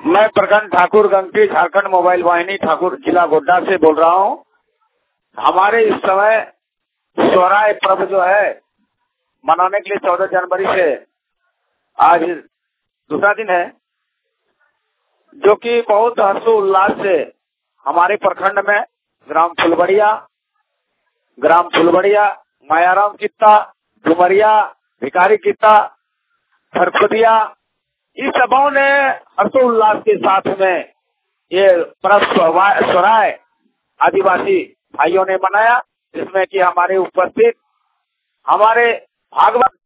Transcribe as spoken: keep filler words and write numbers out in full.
मैं प्रखंड ठाकुर गंगटी झारखंड मोबाइल वाहिनी ठाकुर जिला गोड्डा से बोल रहा हूँ। हमारे इस समय स्वराय पर्व जो है मनाने के लिए चौदह जनवरी से आज दूसरा दिन है, जो कि बहुत हर्षोल्लास से हमारे प्रखंड में ग्राम फुलबड़िया ग्राम फुलबड़िया मायाराम कित्ता, डुमरिया, भिकारी कित्ता, खरखुदिया, इस सबों ने हर्षोल्लास के साथ में ये पर्व स्वराय आदिवासी भाइयों ने मनाया, जिसमें कि हमारे उपस्थित हमारे भागवत